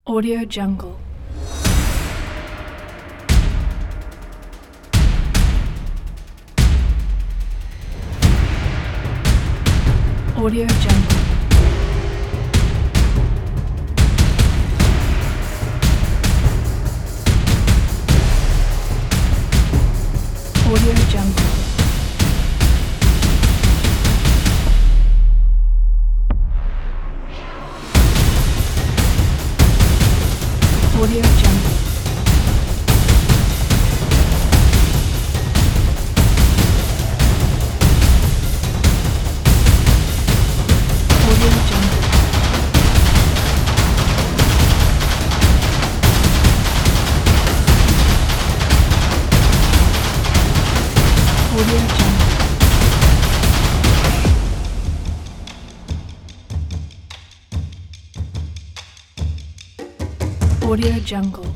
Audio Jungle. Audio Jungle. Audio Jungle. Audio Jungle. Audio Jungle. Audio Jungle. Audio Jungle.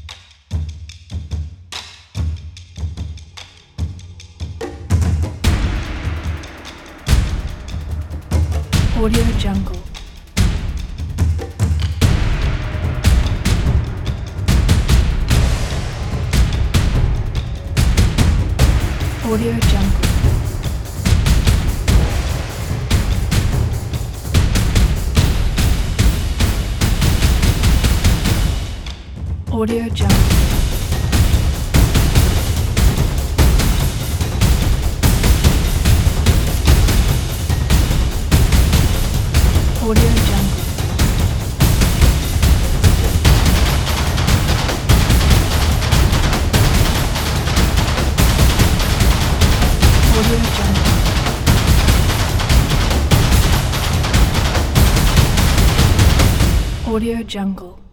Audio Jungle. Audio Jungle. Audio Jungle. Audio Jungle. Audio Jungle. Audio Jungle.